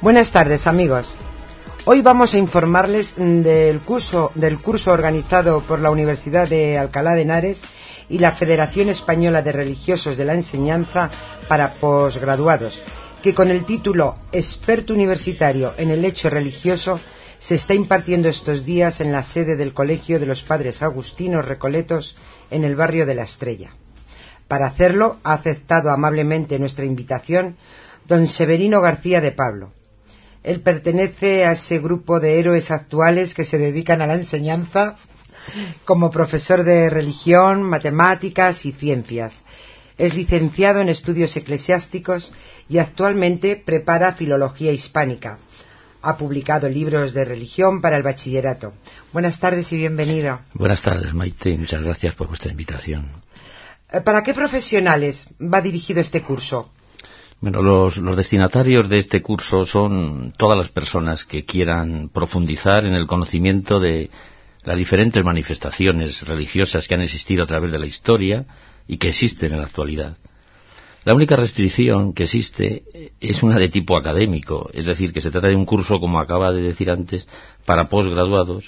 Buenas tardes, amigos. Hoy vamos a informarles del curso organizado por la Universidad de Alcalá de Henares y la Federación Española de Religiosos de la Enseñanza para posgraduados, que con el título Experto Universitario en el Hecho Religioso se está impartiendo estos días en la sede del Colegio de los Padres Agustinos Recoletos en el barrio de La Estrella. Para hacerlo ha aceptado amablemente nuestra invitación don Severino García de Pablo. Él pertenece a ese grupo de héroes actuales que se dedican a la enseñanza como profesor de religión, matemáticas y ciencias. Es licenciado en estudios eclesiásticos y actualmente prepara filología hispánica. Ha publicado libros de religión para el bachillerato. Buenas tardes y bienvenido. Buenas tardes, Maite, y muchas gracias por vuestra invitación. ¿Para qué profesionales va dirigido este curso? Bueno, los destinatarios de este curso son todas las personas que quieran profundizar en el conocimiento de las diferentes manifestaciones religiosas que han existido a través de la historia y que existen en la actualidad. La única restricción que existe es una de tipo académico, es decir, que se trata de un curso, como acaba de decir antes, para posgraduados,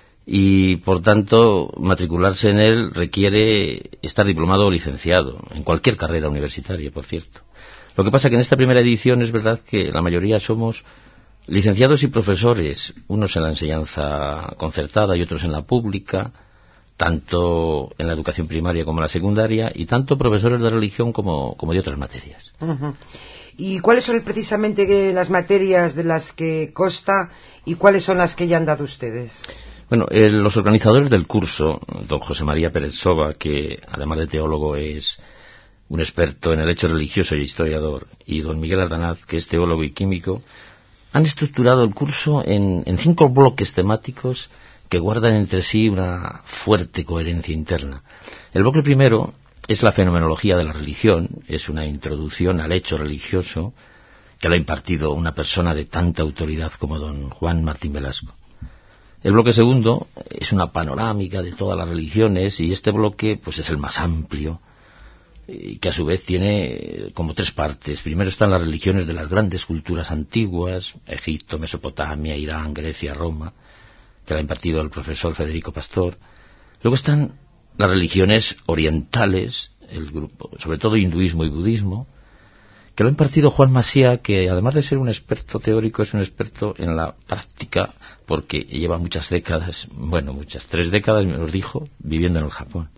y por tanto matricularse en él requiere estar diplomado o licenciado, en cualquier carrera universitaria, por cierto. Lo que pasa es que en esta primera edición es verdad que la mayoría somos licenciados y profesores, unos en la enseñanza concertada y otros en la pública, tanto en la educación primaria como en la secundaria, y tanto profesores de religión como de otras materias. Uh-huh. ¿Y cuáles son precisamente las materias de las que consta y cuáles son las que ya han dado ustedes? Bueno, los organizadores del curso, don José María Pérez Soba, que además de teólogo es un experto en el hecho religioso y historiador, y don Miguel Ardanaz, que es teólogo y químico, han estructurado el curso en 5 bloques temáticos que guardan entre sí una fuerte coherencia interna. El bloque primero es la fenomenología de la religión, es una introducción al hecho religioso que lo ha impartido una persona de tanta autoridad como don Juan Martín Velasco. El bloque segundo es una panorámica de todas las religiones, y este bloque pues es el más amplio, que a su vez tiene como 3 partes. Primero están las religiones de las grandes culturas antiguas, Egipto, Mesopotamia, Irán, Grecia, Roma, que la ha impartido el profesor Federico Pastor. Luego están las religiones orientales, el grupo, sobre todo hinduismo y budismo, que lo ha impartido Juan Masía, que además de ser un experto teórico, es un experto en la práctica, porque lleva muchas décadas, 3 décadas, me lo dijo, viviendo en el Japón.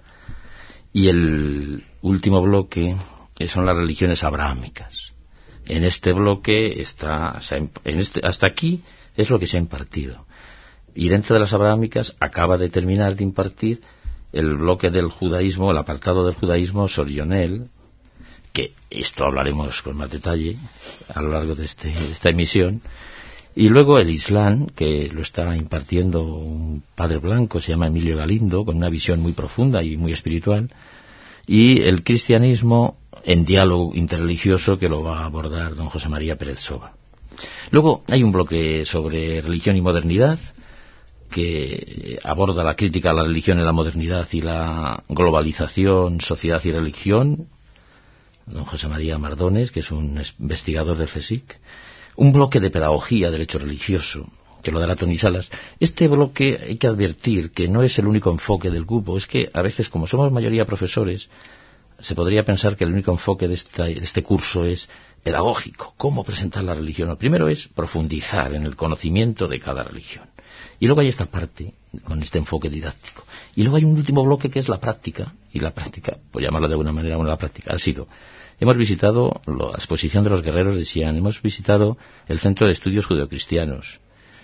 Y el último bloque son las religiones abrahámicas. En este bloque hasta aquí es lo que se ha impartido. Y dentro de las abrahámicas acaba de terminar de impartir el bloque del judaísmo, el apartado del judaísmo Sorionel, que esto hablaremos con más detalle a lo largo de esta emisión. Y luego el Islam, que lo está impartiendo un padre blanco, se llama Emilio Galindo, con una visión muy profunda y muy espiritual, y el cristianismo en diálogo interreligioso, que lo va a abordar don José María Pérez Soba. Luego hay un bloque sobre religión y modernidad, que aborda la crítica a la religión en la modernidad y la globalización, sociedad y religión, don José María Mardones, que es un investigador del CSIC. Un bloque de pedagogía del hecho religioso, que lo dará Tony Salas. Este bloque hay que advertir que no es el único enfoque del grupo. Es que a veces, como somos mayoría profesores, se podría pensar que el único enfoque de este curso es pedagógico. ¿Cómo presentar la religión? Lo primero es profundizar en el conocimiento de cada religión. Y luego hay esta parte, con este enfoque didáctico. Y luego hay un último bloque que es la práctica. Y la práctica, por llamarla de alguna manera, la práctica ha sido... Hemos visitado la exposición de los guerreros de Xi'an, hemos visitado el Centro de Estudios Judeocristianos,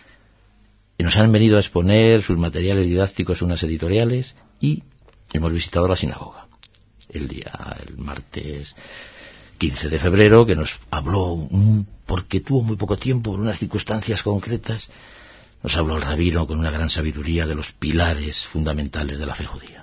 y nos han venido a exponer sus materiales didácticos, unas editoriales, y hemos visitado la sinagoga. El martes 15 de febrero, que nos habló, porque tuvo muy poco tiempo, por unas circunstancias concretas, nos habló el rabino con una gran sabiduría de los pilares fundamentales de la fe judía.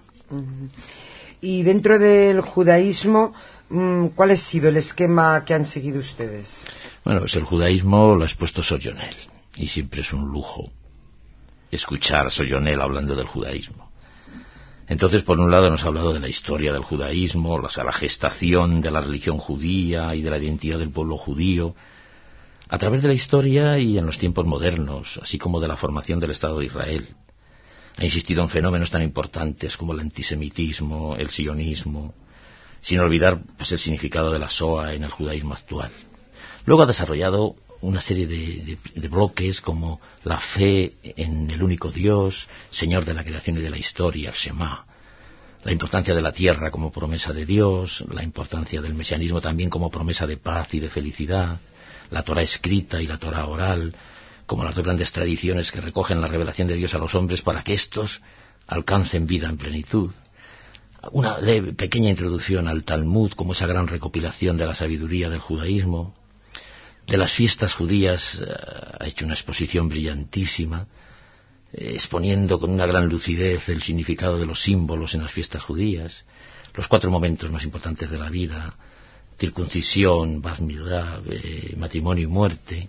Y dentro del judaísmo, ¿cuál ha sido el esquema que han seguido ustedes? Bueno, pues el judaísmo lo ha expuesto Sorionel, y siempre es un lujo escuchar a Sorionel hablando del judaísmo. Entonces, por un lado, nos ha hablado de la historia del judaísmo, la gestación de la religión judía y de la identidad del pueblo judío, a través de la historia y en los tiempos modernos, así como de la formación del Estado de Israel. Ha insistido en fenómenos tan importantes como el antisemitismo, el sionismo, sin olvidar pues, el significado de la Shoah en el judaísmo actual. Luego ha desarrollado una serie de bloques como la fe en el único Dios, Señor de la creación y de la historia, el Shema, la importancia de la tierra como promesa de Dios, la importancia del mesianismo también como promesa de paz y de felicidad, la Torá escrita y la Torá oral, como las dos grandes tradiciones que recogen la revelación de Dios a los hombres para que éstos alcancen vida en plenitud. Una pequeña introducción al Talmud como esa gran recopilación de la sabiduría del judaísmo. De las fiestas judías ha hecho una exposición brillantísima, exponiendo con una gran lucidez el significado de los símbolos en las fiestas judías, los 4 momentos más importantes de la vida, circuncisión, Bat Mitzvah, matrimonio y muerte,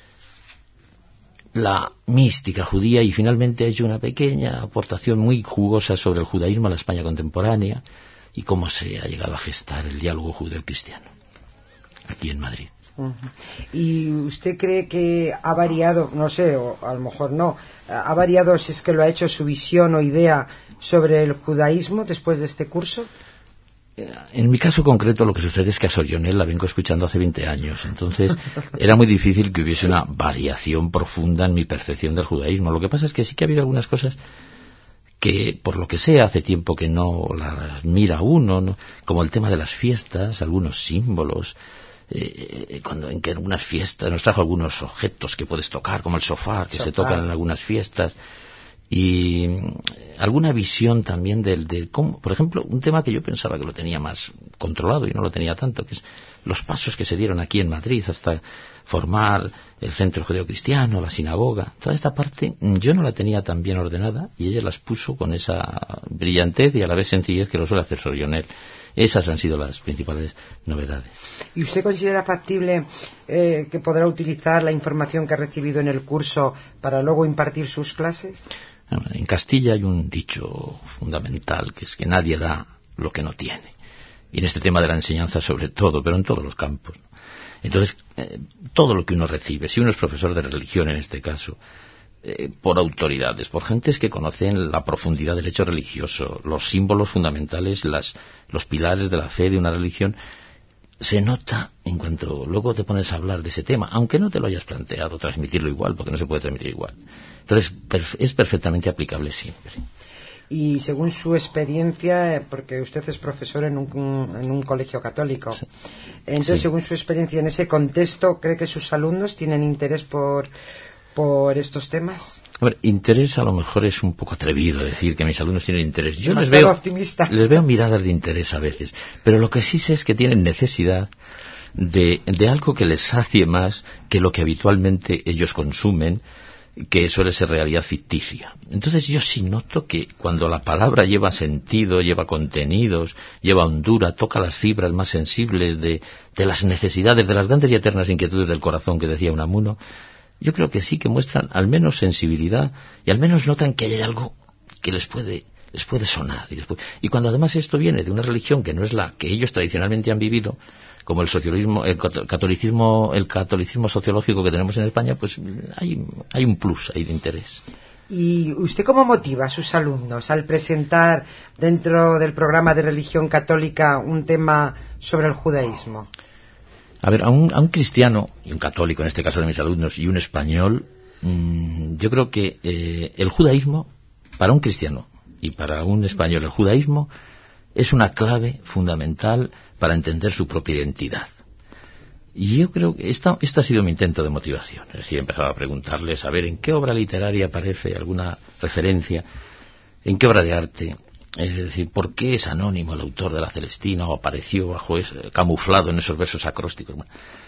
la mística judía, y finalmente ha hecho una pequeña aportación muy jugosa sobre el judaísmo a la España contemporánea y cómo se ha llegado a gestar el diálogo judeo-cristiano aquí en Madrid. ¿Y usted cree que ha variado, no sé, o a lo mejor no, ha variado, si es que lo ha hecho, su visión o idea sobre el judaísmo después de este curso? En mi caso concreto lo que sucede es que a Sor Yonel la vengo escuchando hace 20 años, entonces era muy difícil que hubiese una variación profunda en mi percepción del judaísmo. Lo que pasa es que sí que ha habido algunas cosas que, por lo que sea, hace tiempo que no las mira uno, ¿no? Como el tema de las fiestas, algunos símbolos, cuando en que en algunas fiestas nos trajo algunos objetos que puedes tocar, como el sofá, que se tocan en algunas fiestas, y alguna visión también de cómo, por ejemplo, un tema que yo pensaba que lo tenía más controlado y no lo tenía tanto, que es los pasos que se dieron aquí en Madrid hasta formar el centro judeocristiano, la sinagoga. Toda esta parte yo no la tenía tan bien ordenada y ella las puso con esa brillantez y a la vez sencillez que lo suele hacer Sor Yonel. Esas han sido las principales novedades. ¿Y usted considera factible que podrá utilizar la información que ha recibido en el curso para luego impartir sus clases? En Castilla hay un dicho fundamental, que es que nadie da lo que no tiene. Y en este tema de la enseñanza sobre todo, pero en todos los campos. Entonces, todo lo que uno recibe, si uno es profesor de religión en este caso, por autoridades, por gentes que conocen la profundidad del hecho religioso, los símbolos fundamentales, los pilares de la fe de una religión, se nota en cuanto luego te pones a hablar de ese tema, aunque no te lo hayas planteado, transmitirlo igual, porque no se puede transmitir igual. Entonces, es perfectamente aplicable siempre. Y según su experiencia, porque usted es profesor en un colegio católico, sí. Entonces, sí, según su experiencia en ese contexto, ¿cree que sus alumnos tienen interés por estos temas? A ver, interés a lo mejor es un poco atrevido decir que mis alumnos tienen interés. Yo les veo miradas de interés a veces, pero lo que sí sé es que tienen necesidad de algo que les sacie más que lo que habitualmente ellos consumen, que suele ser realidad ficticia. Entonces yo sí noto que cuando la palabra lleva sentido, lleva contenidos, lleva hondura, toca las fibras más sensibles de las necesidades, de las grandes y eternas inquietudes del corazón que decía Unamuno, yo creo que sí que muestran al menos sensibilidad y al menos notan que hay algo que les puede sonar. Y cuando además esto viene de una religión que no es la que ellos tradicionalmente han vivido, como el socialismo, el catolicismo sociológico que tenemos en España, pues hay un plus ahí de interés. ¿Y usted cómo motiva a sus alumnos al presentar dentro del programa de religión católica un tema sobre el judaísmo? A ver, a un cristiano, y un católico en este caso de mis alumnos, y un español, yo creo que el judaísmo, para un cristiano y para un español, el judaísmo es una clave fundamental para entender su propia identidad. Y yo creo que esta ha sido mi intento de motivación. Es decir, empezaba a preguntarles, a ver, ¿en qué obra literaria aparece alguna referencia? ¿En qué obra de arte? Es decir, ¿por qué es anónimo el autor de la Celestina o apareció camuflado en esos versos acrósticos?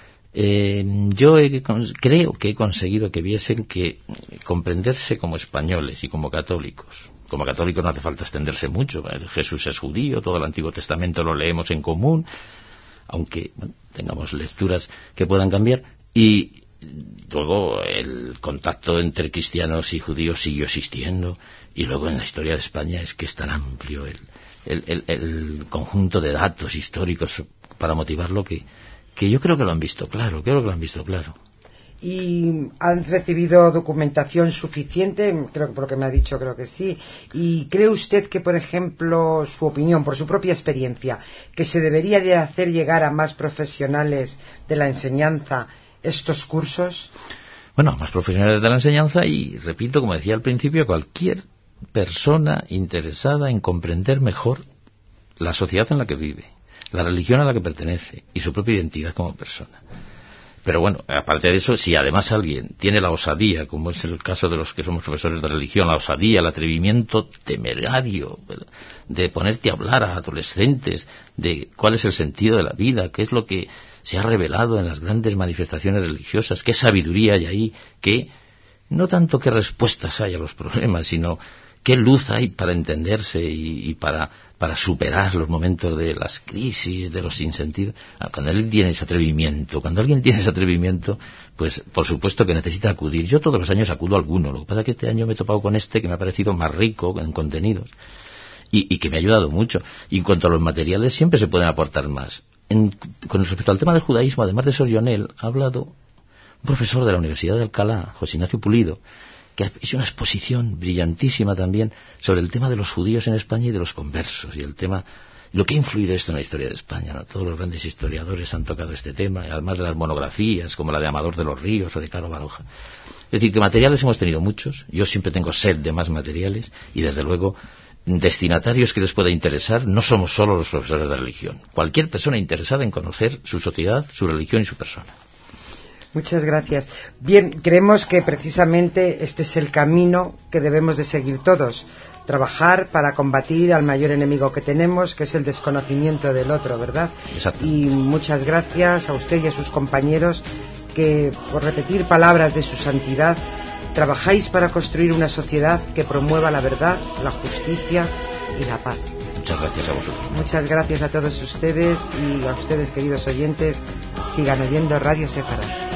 Yo creo que he conseguido que viesen que comprenderse como españoles y como católicos. Como católicos no hace falta extenderse mucho. Jesús es judío, todo el Antiguo Testamento lo leemos en común, aunque tengamos lecturas que puedan cambiar. Y luego el contacto entre cristianos y judíos siguió existiendo. Y luego en la historia de España es que es tan amplio el conjunto de datos históricos para motivarlo que yo creo que lo han visto claro, ¿Y han recibido documentación suficiente? Creo que por lo que me ha dicho, creo que sí. ¿Y cree usted que, por ejemplo, su opinión, por su propia experiencia, que se debería de hacer llegar a más profesionales de la enseñanza estos cursos? Bueno, a más profesionales de la enseñanza y, repito, como decía al principio, cualquier persona interesada en comprender mejor la sociedad en la que vive, la religión a la que pertenece y su propia identidad como persona. Pero bueno, aparte de eso, si además alguien tiene la osadía, como es el caso de los que somos profesores de religión, la osadía, el atrevimiento temerario de ponerte a hablar a adolescentes de cuál es el sentido de la vida, qué es lo que se ha revelado en las grandes manifestaciones religiosas, qué sabiduría hay ahí, qué, no tanto qué respuestas hay a los problemas, sino qué luz hay para entenderse y para superar los momentos de las crisis, de los sinsentidos. Cuando alguien tiene ese atrevimiento, pues por supuesto que necesita acudir. Yo todos los años acudo a alguno. Lo que pasa es que este año me he topado con este que me ha parecido más rico en contenidos y que me ha ayudado mucho. Y en cuanto a los materiales, siempre se pueden aportar más. Con respecto al tema del judaísmo, además de Sor Yonel, ha hablado un profesor de la Universidad de Alcalá, José Ignacio Pulido, que hizo una exposición brillantísima también sobre el tema de los judíos en España y de los conversos, y el tema, lo que ha influido esto en la historia de España, ¿no? Todos los grandes historiadores han tocado este tema, además de las monografías, como la de Amador de los Ríos o de Caro Baroja. Es decir, que materiales hemos tenido muchos, yo siempre tengo sed de más materiales, y desde luego, destinatarios que les pueda interesar, no somos solo los profesores de religión. Cualquier persona interesada en conocer su sociedad, su religión y su persona. Muchas gracias. Bien, creemos que precisamente este es el camino que debemos de seguir todos. Trabajar para combatir al mayor enemigo que tenemos, que es el desconocimiento del otro, ¿verdad? Exacto. Y muchas gracias a usted y a sus compañeros que, por repetir palabras de su santidad, trabajáis para construir una sociedad que promueva la verdad, la justicia y la paz. Muchas gracias a vosotros. Muchas gracias a todos ustedes y a ustedes, queridos oyentes. Sigan oyendo Radio Séfara.